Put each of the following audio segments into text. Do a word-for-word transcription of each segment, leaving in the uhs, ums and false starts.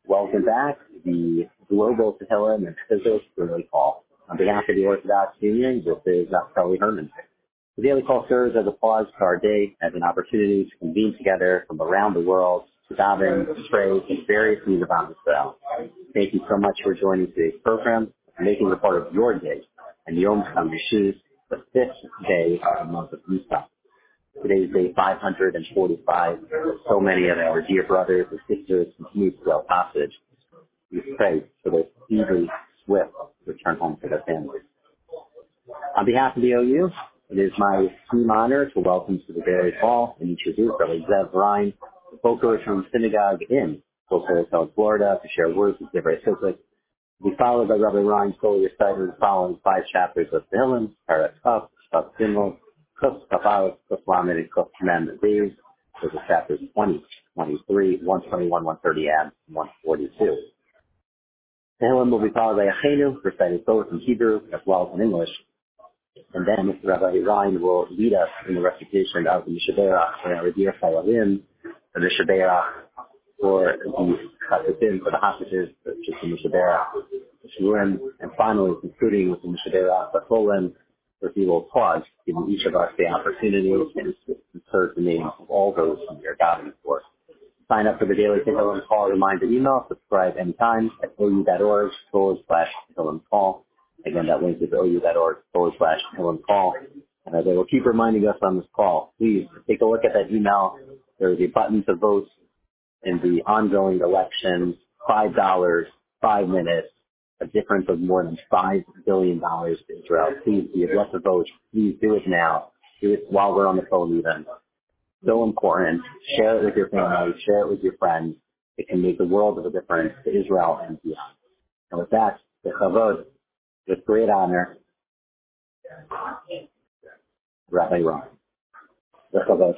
Welcome back to the Global Tehillim and Chizuk Daily Call. On behalf of the Orthodox Union, this is Naftali Herman. The Daily Call serves as a pause to our day, as an opportunity to convene together from around the world to daven, pray, and various needs of Am Yisrael. Thank you so much for joining today's program and making it part of your day and Yom Hamishis, the fifth day of the month of Nisan. Today is day five hundred forty-five. So many of our dear brothers and sisters continue to go passage. We pray for their speedy, swift return home to their families. On behalf of the O U, it is my esteemed honor to welcome to the Daily Call and introduce Rabbi Zev Ryan, the Boca Raton Synagogue in Boca Raton, Florida, to share words of Divrei Chizuk. We followed by Rabbi Ryan slowly reciting the following five chapters of Tehillim, Parak Kaf, Kaf Gimel, Kuf Kafal, Kuf Lamed, and Kuf Mem Beis. Those are chapters twenty, twenty-three, one twenty-one, one thirty, and one forty-two. Tehillim will be followed by Achenu, recited both in Hebrew as well as in English. And then Rabbi Ryan will lead us in the recitation of the Mishaberach for our dear Chayalim, the Mishaberach for the Chassidin, for the hostages, which is the Mishaberach, the Shurim, and finally concluding with the Mishaberach, the Cholim, where he will pause, giving each of us the opportunity to insert the names of all those whom we are gathering for. Sign up for the Daily Tehillim Call reminder email, subscribe anytime at ou.org forward slash Tehillim Call. Again, that link is ou.org forward slash Tehillim Call. And as I will keep reminding us on this call, please take a look at that email. There is a button to vote in the ongoing elections, five dollars, five minutes, a difference of more than five billion dollars to Israel. Please, if you have to vote, please do it now. Do it while we're on the phone even. So important. Share it with your family. Share it with your friends. It can make the world of a difference to Israel and beyond. And with that, the Chavod, with great honor, Rabbi Ron. The Chavod.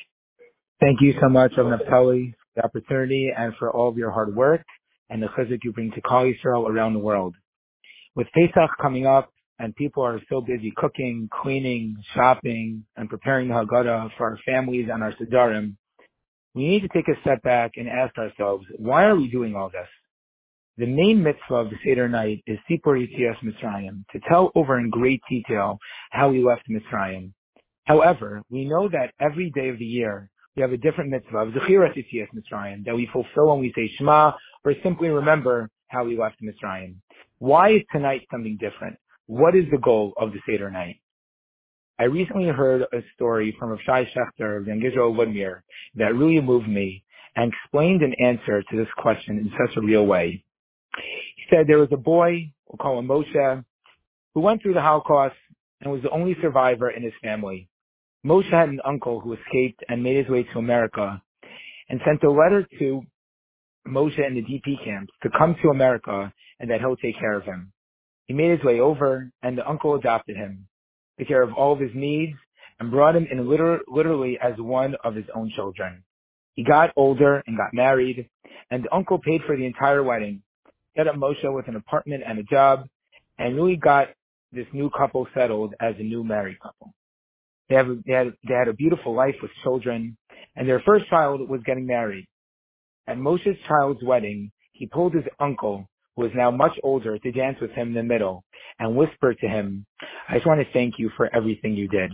Thank you so much, Rabbi Naftali, for the opportunity and for all of your hard work and the chizuk you bring to Klal Yisrael around the world. With Pesach coming up and people are so busy cooking, cleaning, shopping, and preparing the Haggadah for our families and our Siddurim, we need to take a step back and ask ourselves, why are we doing all this? The main mitzvah of the Seder night is Sipur Yetzias Mitzrayim, to tell over in great detail how we left Mitzrayim. However, we know that every day of the year, we have a different mitzvah of Zechiras Yetzias Mitzrayim that we fulfill when we say Shema or simply remember how we left Mitzrayim. Why is tonight something different? What is the goal of the Seder night? I recently heard a story from Rav Shai Shechter of Yangizro Woodmere that really moved me and explained an answer to this question in such a real way. He said there was a boy, we'll call him Moshe, who went through the Holocaust and was the only survivor in his family. Moshe had an uncle who escaped and made his way to America and sent a letter to Moshe in the D P camps to come to America and that he'll take care of him. He made his way over and the uncle adopted him, took care of all of his needs, and brought him in liter- literally as one of his own children. He got older and got married, and the uncle paid for the entire wedding, set up Moshe with an apartment and a job, and really got this new couple settled as a new married couple. They, have, they, had, they had a beautiful life with children, and their first child was getting married. At Moshe's child's wedding, he pulled his uncle, who was now much older, to dance with him in the middle, and whispered to him, "I just want to thank you for everything you did."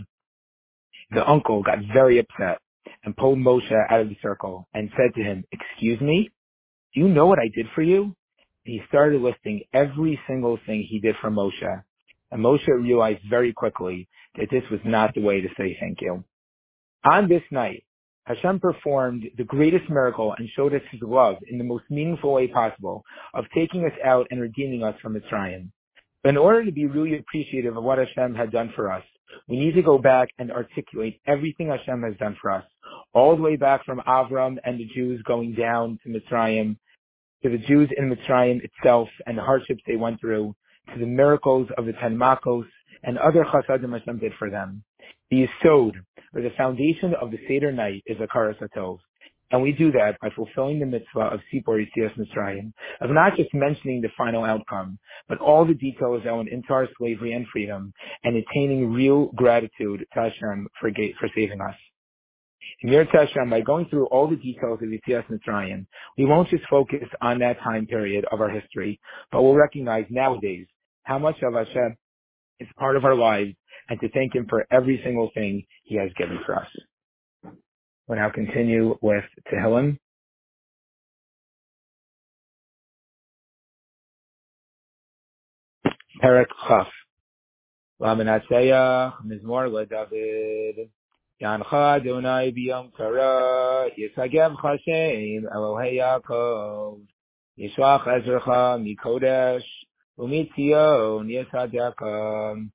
The uncle got very upset and pulled Moshe out of the circle and said to him, "Excuse me? Do you know what I did for you?" And he started listing every single thing he did for Moshe. And Moshe realized very quickly that this was not the way to say thank you. On this night, Hashem performed the greatest miracle and showed us his love in the most meaningful way possible of taking us out and redeeming us from Mitzrayim. But in order to be really appreciative of what Hashem had done for us, we need to go back and articulate everything Hashem has done for us, all the way back from Avram and the Jews going down to Mitzrayim, to the Jews in Mitzrayim itself and the hardships they went through, to the miracles of the Ten Makos and other chasadim Hashem did for them. The Yisod, or the foundation of the Seder night, is Hakaras HaTov. And we do that by fulfilling the mitzvah of Sipur Yetzias Mitzrayim, of not just mentioning the final outcome, but all the details that went into our slavery and freedom, and attaining real gratitude to Hashem for, for saving us. In your Hashem, by going through all the details of Yetzias Mitzrayim, we won't just focus on that time period of our history, but we'll recognize nowadays how much of Hashem is part of our lives and to thank Him for every single thing He has given for us. We'll now continue with Tehillim. Perek Chaf. Lamanatseach Mizmor LeDavid. Yancha Adonai b'yom kara, Yisagev Hashem Elohei Yaakov, Yishwach Ezrecha mikodesh, umitzion Yisadeka,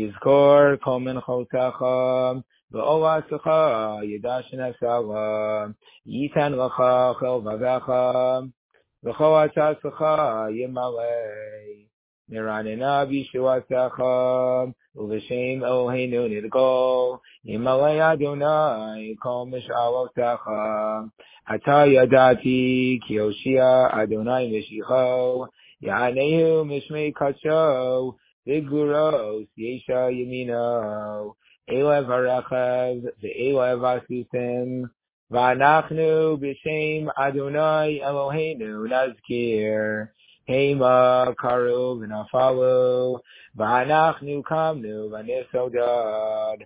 Yizkor kol minchotecha, v'olasecha Yidashen Esala, Yitan lecha chel vavecha, v'chol atzasecha Yimalei, Niranena b'shuasecha, Uv'shem Eloheinu nidgol, Yimalei Adonai kol mish'alotecha, Ata yadati ki Yoshia Adonai mishicho, Ya'anehu mishmei kacho, V'guros yesha yamino, Elev harechev ve'elev asusim, V'anachnu b'shem Adonai Eloheinu nazkir, Hema karu v'nafalu, V'anachnu kamnu v'nisodad,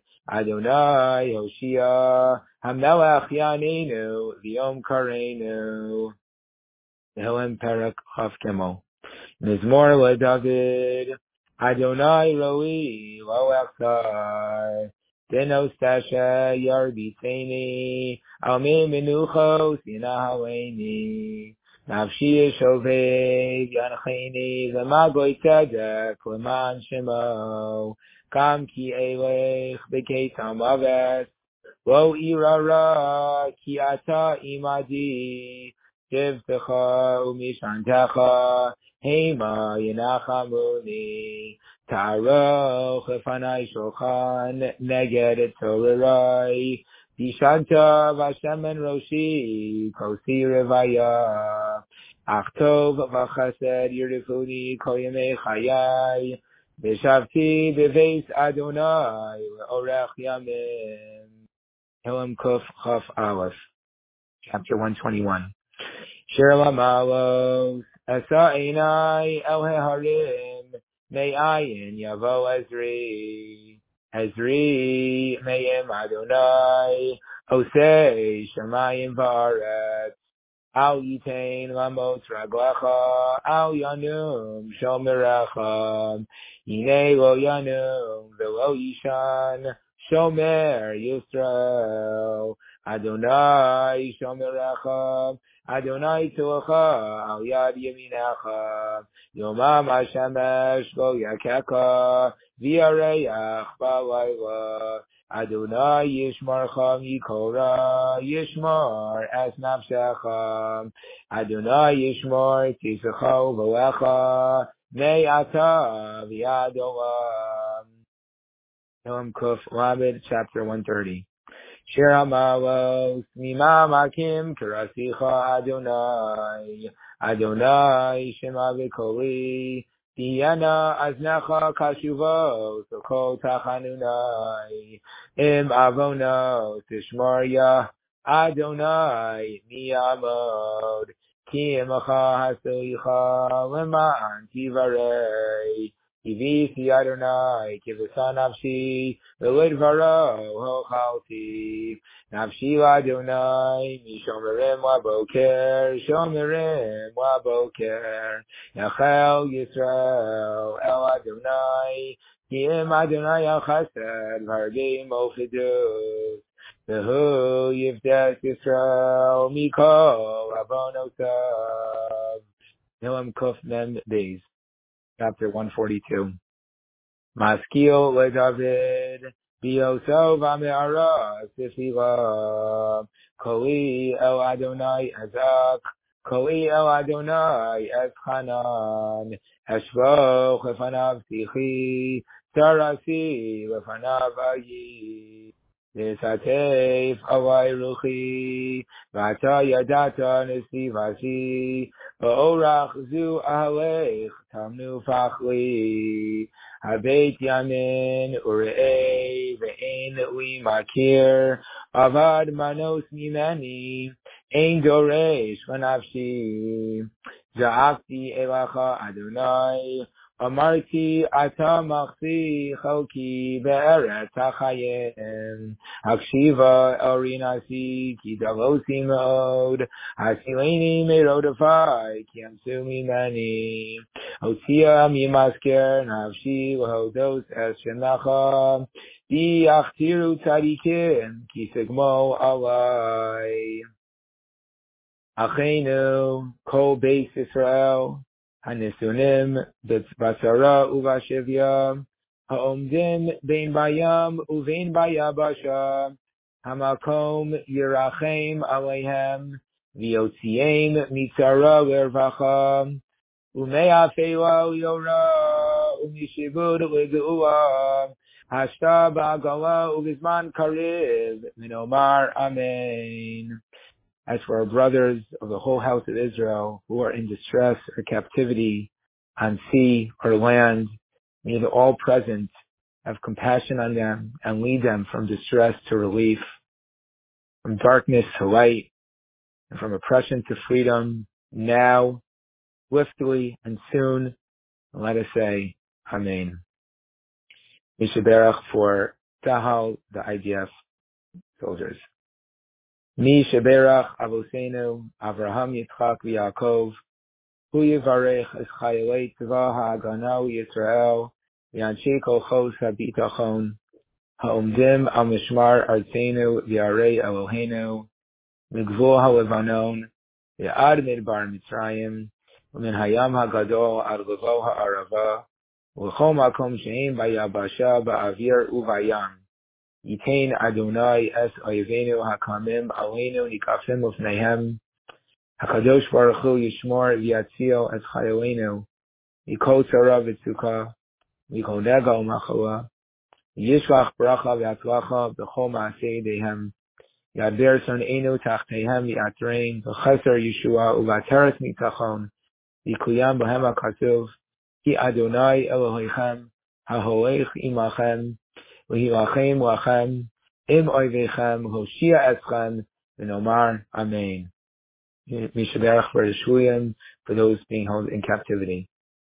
Adonai Hoshia, Hamelech Yanenu, V'yom Kareinu. Tehillim Perek Chaf Gimel. Mizmor LeDavid, Adonai Roi Lo Echsar, Dinos Tasha Yarbiteni, Almi Menuchos Yinahaweni, Nafshi Shoved Yancheni, V'magoy Tzedek L'man Shemo, Kam ki elech b'keitam aves, lo irara ki ata imadi, tivtecha umishantecha, hema yenachamuni, ta'aroch efanai shochan, neged etzolerai, bishanta v'shemen roshi, kosi revaya, achtov v'chesed yirifuni kol yemei chayai, B'shavti b'veis Adonai le'orech yamim. Tehillim Kuf Chaf Aleph, chapter one twenty-one. Shir lamalos esa einai el heharim me'ayin yavo Ezri. Ezri me'im Adonai osei shamayim va'aretz. Al yitain lamot raglecha, al yanum shomerecha, yinei lo yanum velo yishan, shomer Yisrael, Adonai shomerecha, Adonai tzulecha, al yad yeminecha, yomam hashemesh lo yakecha, v'yareach b'layla, Adonai yishmarcha mikora, yishmar es nafshecha, Adonai yishmar tisecha u'volecha, me'ata v'yad olam. Tehillim Kuf Lamed, chapter one thirty. Shir hamalos mima makim karasicha Adonai, Adonai shema v'koli, Diana aznecha kashuvo, sokol tachanunai, im avono tishmarya, Adonai miyamod, ki imacha hasoicha, leman tivarei, Ivisi Adonai, kivasa nafshi, velid varo hochalti, nafshi Adonai, mishomerim waboker, shomerim waboker, Yachel Yisrael El Adonai, ki im Adonai al chesed, v'hargim ochidus, v'hu yivdes Yisrael, mikol avonotav. Tehillim Kuf Mem Beis, chapter one forty-two. Maskil LeDavid, Bioso v'ame'ara sifila, Koli El Adonai Ezak, Koli El Adonai Ezchanan, Eshvo Chefanav Tichi, Sarasi Lefanav Ayi. Nisatef Hawai Ruchi, Vata Yadata Nisivasi, Orach Zu Ahalech, Tamnu Fachli, Habeit Yamin, Urei, Ve'en Li Makir, Avad Manos Mimani, Ein Doresh Vanavshi, Za'akti Elacha Adonai, Amarti Ata Machzi Chalki Be'eret HaChayim, Hakshiva Orinasi Ki Davosi Mod, Hasileni Merodafai Ki Amsu Mimani, Otia Mimasker Navshi Lahodos Es Shenacha, Di Achtiru Tzadikim Ki Sigmo Alai. Achenu Kol Beis Yisrael Hanisunim B'Tzara Uvashivya Ha'omdim Bein Bayam Uvein Bayabasha Hamakom Yirachem Aleihem V'Yotziem Mitzara L'Ervacha Ume'afela Yora Umishibud L'Geula Hashta Ba'agala Uvizman Kariv Minomar Amen. As for our brothers of the whole house of Israel who are in distress or captivity on sea or land, may the all-present have compassion on them and lead them from distress to relief, from darkness to light, and from oppression to freedom, now, swiftly, and soon. And let us say, Amen. Mishaberach for Tahal, the I D F soldiers. Mi sheberach Avosenu Avraham Yitzchak v'Yaakov Hu yivarech es chayalei tzva ha'agana Yisrael v'anshei kolchos ha'bitachon ha'omdim al mishmar artzenu v'yarei Eloheinu migvul ha'levanon v'ad midbar Mitzrayim v'min hayam ha'gadol ad levo ha'arava v'chol makom she'im b'yabasha ba'avir u'vayam Yitain Adonai es oyevenu hakamim aleinu nikafim ufneihem Hakadosh Baruch Hu yishmor v'yatzil es chayaleinu mikol tzara v'tzukah mikol nega u'machala yishlach bracha v'atzlacha b'chol ma'aseh yedeihem yader son'enu tachteihem v'yatrein v'cheser Yeshua u'vateres mitachon v'kuyam b'hem ha'katuv ki Adonai Elohechem ha'holech imachem V'hilachem lachem im oivechem hoshia eschem v'nomar amen. Mishaberach for the Shuyim, for those being held in captivity.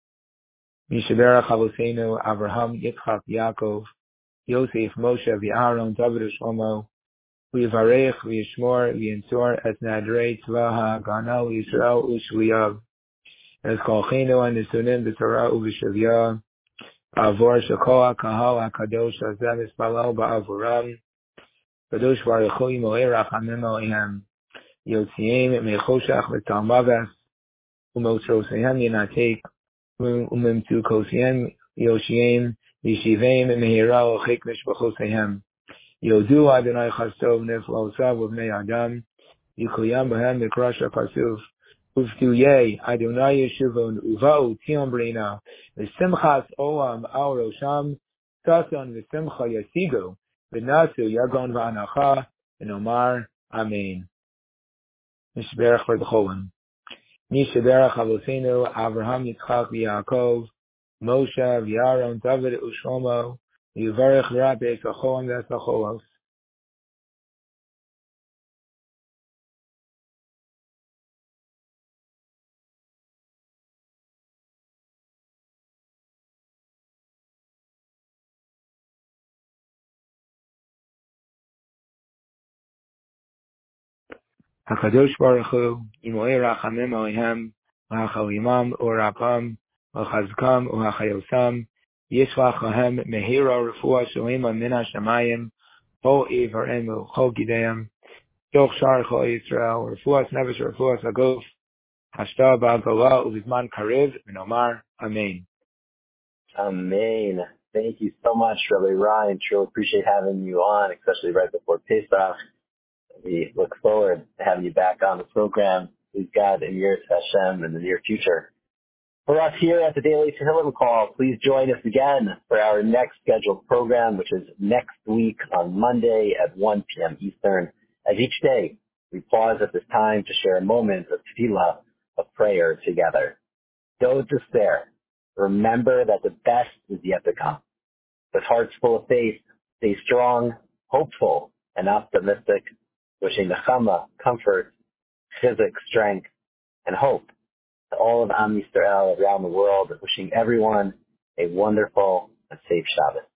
Mishaberach Avosenu Avraham Yitzchak Yaakov Yosef Moshe v'Aaron David Shlomo v'Yivarech v'Yishmor v'Yinsor es Nadrei Tzva ha'Agana Yisrael u'Shliyav es Kolchenu Anisunim b'Torah u'V'Shavya Avor Shekoa Kahal HaKadosh Hazeh Mispalel Ba'avuram Kadosh Baruch Hu Yimolei Rachamim Alehem Yotziem Mechoshach V'Talmaves Umotroseihem Yinatek Umimtu Kosiem Yoshiem Yishivim Mehira Ochik Mishpachoseihem Yodu Adonai Chastov Neflosav V'Bnei Adam Yikuyam B'hem Mikrash HaPasuf Uvtuyei Adonai Yeshuvon Uvau Tion Brina V'Simchas Olam Al Rosham Sason V'Simcha Yasigu V'Nasu Yagon V'Anacha V'Nomar Amen. Mishberach for the Cholim. Mishaberach Avosenu Avraham Yitzchak v'Yaakov Moshe v'Aaron David u'Shlomo Yivarech Rabbeis Acholim v'Esacholos. HaKadosh Baruch Hu, Yimolei Rachamim Alehem, V'Hachalimam U'Rapam, V'Chazkam U'Hachayosam, Yishlach Lahem Mehira Refuah Shalema Min HaShamayim, Chol Ivarem Chol Gideim, Yoch Shar Chol Yisrael, Refuah Nevesh Refuah Saguf, Hashta Ba'Gala U'Vizman Kariv, V'Nomar Amen. Amen. Thank you so much, Rabbi Ryan. Sure appreciate having you on, especially right before Pesach. We look forward to having you back on the program. We've got in years Hashem in the near future. For us here at the Daily Tehillim Call, please join us again for our next scheduled program, which is next week on Monday at one p.m. Eastern. As each day, we pause at this time to share a moment of tefillah, of prayer together. Don't despair. Remember that the best is yet to come. With hearts full of faith, stay strong, hopeful, and optimistic, wishing nechama, comfort, chizuk, strength, and hope to all of Am Yisrael around the world, wishing everyone a wonderful and safe Shabbos.